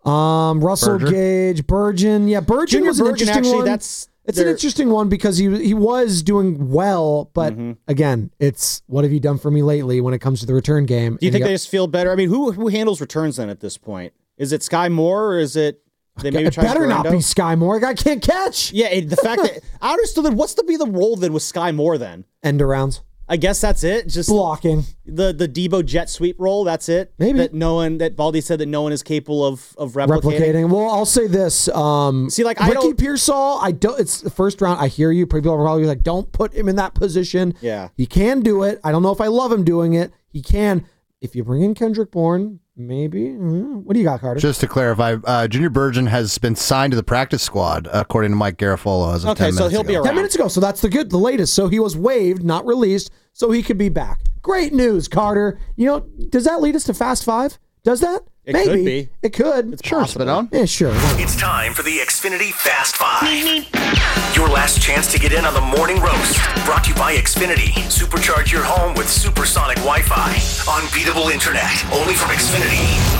Um, Russell Berger. Gage, Burgeon. Yeah, Burgeon Junior was an Burgeon, interesting actually, one. that's it's an interesting one because he he was doing well, but mm-hmm. again, it's what have you done for me lately when it comes to the return game? Do you And think got, they just feel better? I mean, who who handles returns then at this point? Is it Sky Moore or is it they maybe it try better not Garando? be Sky Moore. Guy can't catch. Yeah, it, the fact that I understood that. What's to be the role then with Sky Moore then? End arounds. I guess that's it. Just blocking the the Debo jet sweep role. That's it. Maybe that no one that Baldy said that no one is capable of of replicating. replicating. Well, I'll say this. Um, See, like I Ricky don't. Pearsall, I don't. It's the first round. I hear you. People are probably like, don't put him in that position. Yeah, he can do it. I don't know if I love him doing it. He can. If you bring in Kendrick Bourne, maybe. Mm, what do you got, Carter? Just to clarify, uh, Junior Burgeon has been signed to the practice squad, according to Mike Garafolo. As of Okay, ten so minutes he'll ago. be around. Ten minutes ago. So that's the good, the latest. So he was waived, not released, so he could be back. Great news, Carter. You know, does that lead us to Fast Five? Does that? It Maybe. could be. It could. It's sure, possible. spit on. Yeah, sure. It's time for the Xfinity Fast Five. Your last chance to get in on the morning roast. Brought to you by Xfinity. Supercharge your home with supersonic Wi-Fi. Unbeatable internet. Only from Xfinity.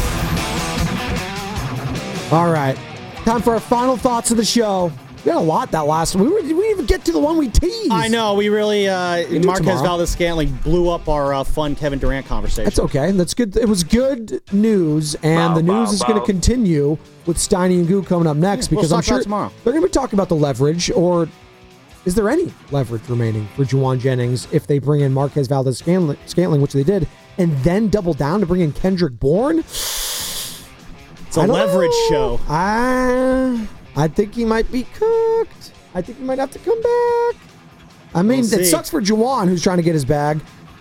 All right. Time for our final thoughts of the show. We had a lot that last one. We, were, we didn't even get to the one we teased. I know. We really, uh, We do Marquez tomorrow. Valdez-Scantling blew up our uh, fun Kevin Durant conversation. That's okay. That's good. It was good news, and Bow, the news bow, is going to bow. continue with Steiny and Goo coming up next Yeah, we'll because I'm talk about sure it tomorrow. they're going to be talking about the leverage, or is there any leverage remaining for Juwan Jennings if they bring in Marquez Valdez-Scantling, Scantling, which they did, and then double down to bring in Kendrick Bourne? It's a leverage show. I, I think he might be cooked. I think he might have to come back. I mean, We'll it see. sucks for Juwan, who's trying to get his bag,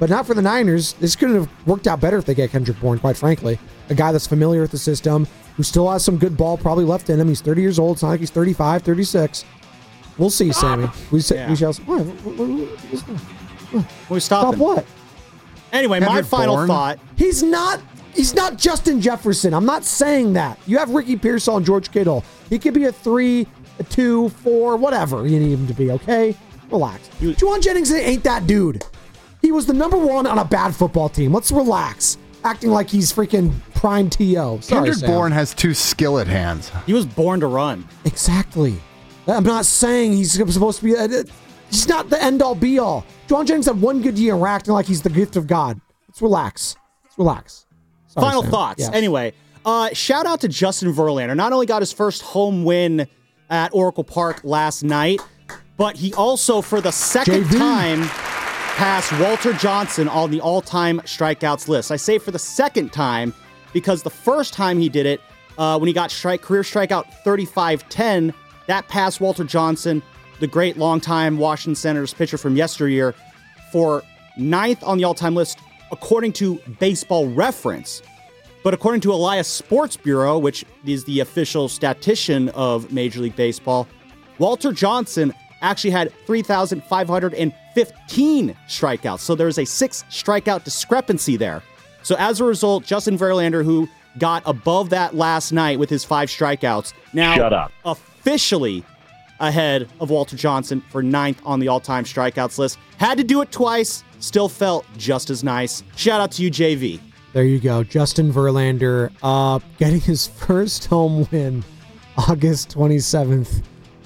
but not for the Niners. This couldn't have worked out better if they get Kendrick Bourne, quite frankly. A guy that's familiar with the system, who still has some good ball probably left in him. He's thirty years old. It's not like he's thirty-five, thirty-six. We'll see, Sammy. We, say, Yeah. we shall see. What? What, what, what, We stop Stop what? Anyway, my Kendrick final Bourne? thought. He's not He's not Justin Jefferson. I'm not saying that. You have Ricky Pearsall and George Kittle. He could be a three, a two, four, whatever you need him to be, okay? Relax. Juwan Jennings ain't that dude. He was the number one on a bad football team. Let's relax. Acting like he's freaking prime T O. Sorry, Kendrick Sam. Bourne has two skillet hands. He was born to run. Exactly. I'm not saying he's supposed to be... A, he's not the end-all, be-all. Juwan Jennings had one good year and we're acting like he's the gift of God. Let's relax. Let's relax. Sorry, Final Sam. thoughts. Yes. Anyway, uh, shout out to Justin Verlander. Not only got his first home win at Oracle Park last night, but he also, for the second J V. time, passed Walter Johnson on the all-time strikeouts list. I say for the second time because the first time he did it, uh, when he got strike career strikeout thirty-five ten, that passed Walter Johnson, the great longtime Washington Senators pitcher from yesteryear, for ninth on the all-time list, according to Baseball Reference. But according to Elias Sports Bureau, which is the official statistician of Major League Baseball, Walter Johnson actually had three thousand five hundred fifteen strikeouts. So there's a six strikeout discrepancy there. So as a result, Justin Verlander, who got above that last night with his five strikeouts, now Shut up. officially ahead of Walter Johnson for ninth on the all-time strikeouts list. Had to do it twice, still felt just as nice. Shout out to you, J V. There you go. Justin Verlander uh, getting his first home win August twenty-seventh.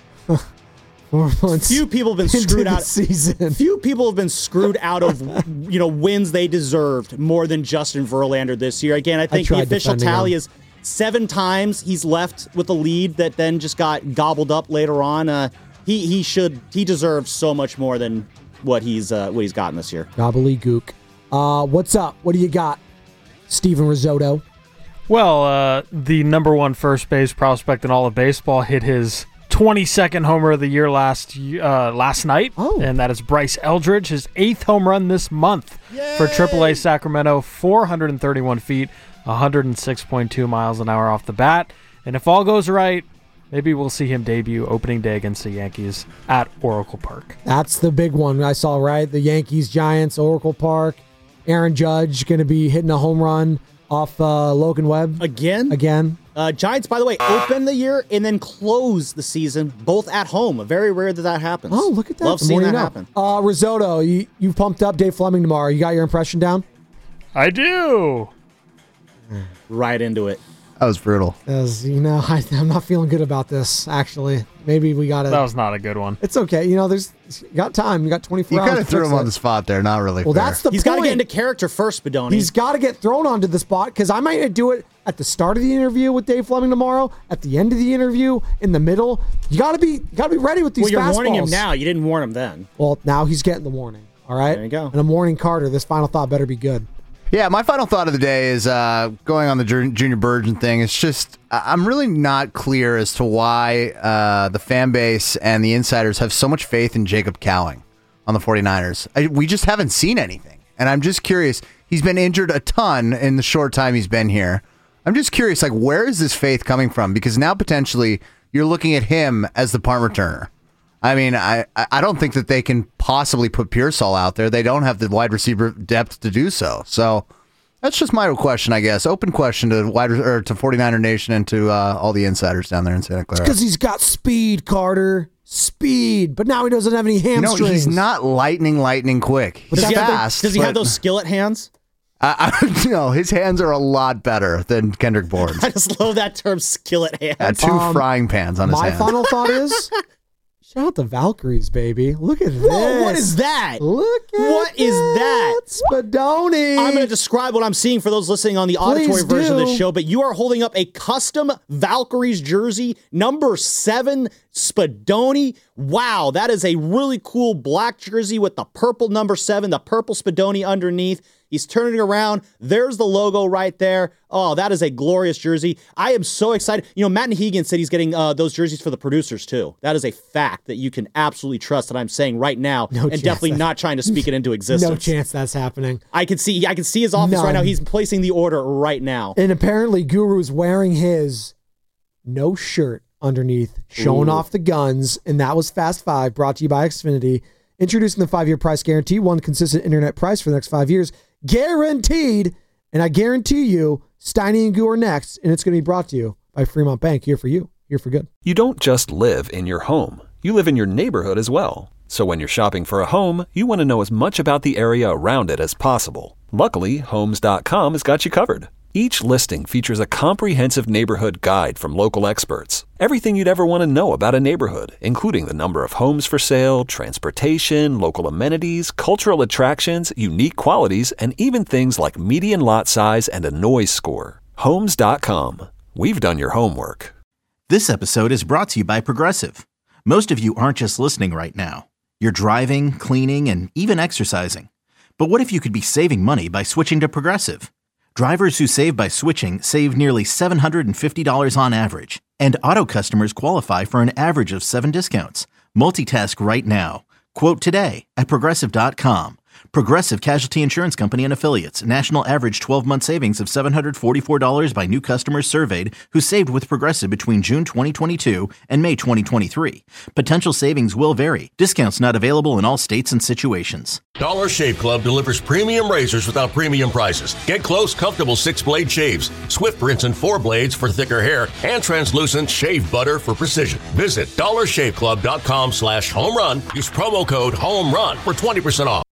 Four months Few people have been into screwed the out. Season. Few people have been screwed out of you know wins they deserved more than Justin Verlander this year. Again, I think the tried official defending tally him. is seven times he's left with a lead that then just got gobbled up later on. Uh, he he should he deserves so much more than what he's uh, what he's gotten this year. Gobbledygook. Uh, what's up? What do you got, Steven Risotto? Well, uh, the number one first base prospect in all of baseball hit his twenty-second homer of the year last uh, last night, oh. and that is Bryce Eldridge, his eighth home run this month for triple A Sacramento, four hundred thirty-one feet, one hundred six point two miles an hour off the bat. And if all goes right, maybe we'll see him debut opening day against the Yankees at Oracle Park. That's the big one I saw, right? The Yankees, Giants, Oracle Park. Aaron Judge going to be hitting a home run off uh, Logan Webb. Again? Again. Uh, Giants, by the way, open the year and then close the season both at home. Very rare that that happens. Oh, look at that. Love The seeing more that you know. happen. Uh, Risotto, you, you pumped up Dave Fleming tomorrow. You got your impression down? I do. Right into it. That was brutal. As you know, I, I'm not feeling good about this, actually. Maybe we got to... That was not a good one. It's okay. You know, there's you got time. You got twenty-four You hours. kind of to threw fix him on it. the spot there. Not really Well, fair. that's the He's point. got to get into character first, Bedoni. He's got to get thrown onto the spot because I might do it at the start of the interview with Dave Fleming tomorrow, at the end of the interview, in the middle. You got to be got to be ready with these well, you're fastballs. warning him now. You didn't warn him then. Well, now he's getting the warning. All right. There you go. And I'm warning Carter. This final thought better be good. Yeah, my final thought of the day is uh, going on the Jun- Junior Burgeon thing. It's just, I- I'm really not clear as to why uh, the fan base and the insiders have so much faith in Jacob Cowing on the 49ers. I, we just haven't seen anything. And I'm just curious. He's been injured a ton in the short time he's been here. I'm just curious, like, where is this faith coming from? Because now potentially you're looking at him as the punt returner. I mean, I, I don't think that they can possibly put Pearsall out there. They don't have the wide receiver depth to do so. So that's just my question, I guess. Open question to wide or to 49er Nation and to uh, all the insiders down there in Santa Clara. Because he's got speed, Carter. Speed. But now he doesn't have any You know, hamstrings. he's not lightning, lightning quick. He's Does he, have, fast. the, does he have but- those skillet hands? I, I, no, his hands are a lot better than Kendrick Bourne's. I just love that term, skillet hands. Had two Um, frying pans on his My hands. final thought is, shout out the Valkyries, baby. Look at this. Whoa, what is that? Look at What is that? Spadoni. I'm going to describe what I'm seeing for those listening on the auditory Please version of do. this show, but you are holding up a custom Valkyries jersey, number seven, Spadoni. Wow, that is a really cool black jersey with the purple number seven, the purple Spadoni underneath. He's turning around. There's the logo right there. Oh, that is a glorious jersey. I am so excited. You know, Matt Nahigian said he's getting uh, those jerseys for the producers, too. That is a fact that you can absolutely trust that I'm saying right now, no and definitely not trying to speak it into existence. No chance that's happening. I can see I can see his office None. right now. He's placing the order right now. And apparently Guru's wearing his no shirt underneath, showing Ooh. off the guns, and that was Fast Five, brought to you by Xfinity. Introducing the five-year price guarantee, one consistent internet price for the next five years. Guaranteed, and I guarantee you, Steiny and Goo are next, and it's going to be brought to you by Fremont Bank, here for you, here for good. You don't just live in your home. You live in your neighborhood as well. So when you're shopping for a home, you want to know as much about the area around it as possible. Luckily, Homes dot com has got you covered. Each listing features a comprehensive neighborhood guide from local experts. Everything you'd ever want to know about a neighborhood, including the number of homes for sale, transportation, local amenities, cultural attractions, unique qualities, and even things like median lot size and a noise score. Homes dot com. We've done your homework. This episode is brought to you by Progressive. Most of you aren't just listening right now. You're driving, cleaning, and even exercising. But what if you could be saving money by switching to Progressive? Drivers who save by switching save nearly seven hundred fifty dollars on average. And auto customers qualify for an average of seven discounts. Multitask right now. Quote today at Progressive dot com. Progressive Casualty Insurance Company and Affiliates. National average twelve-month savings of seven hundred forty-four dollars by new customers surveyed who saved with Progressive between June twenty twenty-two and May twenty twenty-three. Potential savings will vary. Discounts not available in all states and situations. Dollar Shave Club delivers premium razors without premium prices. Get close, comfortable six-blade shaves, swift rinse and four blades for thicker hair, and translucent shave butter for precision. Visit dollar shave club dot com slash home run. Use promo code HOMERUN for twenty percent off.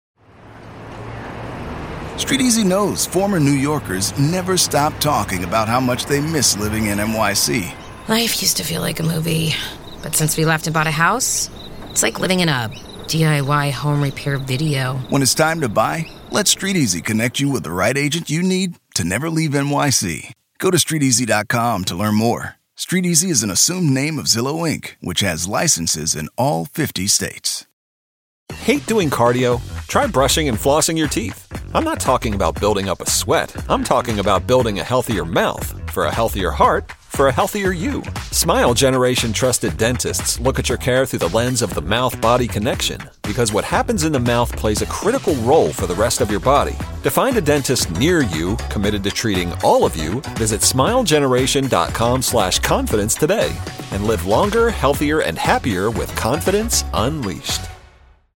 Street Easy knows former New Yorkers never stop talking about how much they miss living in N Y C. Life used to feel like a movie, but since we left and bought a house, it's like living in a D I Y home repair video. When it's time to buy, let Street Easy connect you with the right agent you need to never leave N Y C. Go to street easy dot com to learn more. Street Easy is an assumed name of Zillow Incorporated, which has licenses in all fifty states. Hate doing cardio? Try brushing and flossing your teeth. I'm not talking about building up a sweat. I'm talking about building a healthier mouth. For a healthier heart, for a healthier you. Smile Generation trusted dentists look at your care through the lens of the mouth-body connection, because what happens in the mouth plays a critical role for the rest of your body. To find a dentist near you committed to treating all of you, visit smile generation dot com slash confidence today and live longer, healthier, and happier with confidence unleashed.